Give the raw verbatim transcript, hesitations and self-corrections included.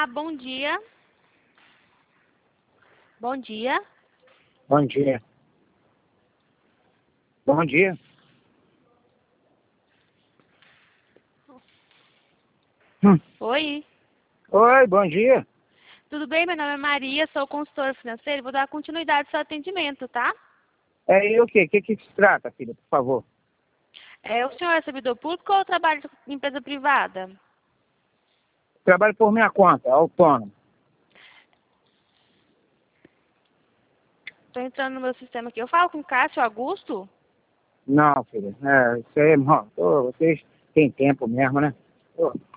Olá, bom dia. Bom dia. Bom dia. Bom dia. Hum. Oi. Oi, bom dia. Tudo bem? Meu nome é Maria, sou consultora financeira e vou dar continuidade ao seu atendimento, tá? É, e o quê? O que que se trata, filha, por favor? É, o senhor é servidor público ou trabalha em empresa privada? Trabalho por minha conta, autônomo. Estou entrando no meu sistema aqui. Eu falo com Cássio Augusto? Não, filha. É, isso aí, irmão. Ô, vocês têm tempo mesmo, né? Ô.